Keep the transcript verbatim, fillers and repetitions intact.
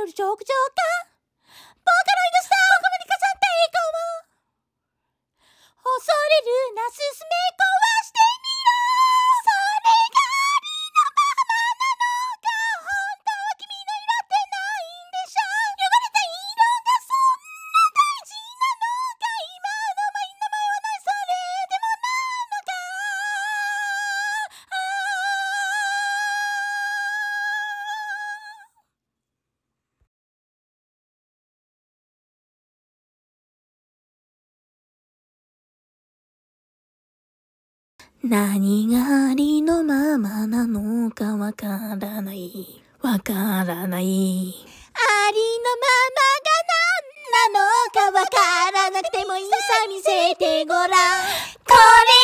る直情か、ボーカロイドスターコメディカちゃん抵抗も恐れるな、進め壊してみろ。それがありのままなのか、本当は君の色ってないんでしょ。汚れた色がそんな大事なのか、今のまい名前はない、それでもなのか。何がありのままなのかわからない、わからない。ありのままが何なのかわからなくてもいいさ、見せてごらん。これ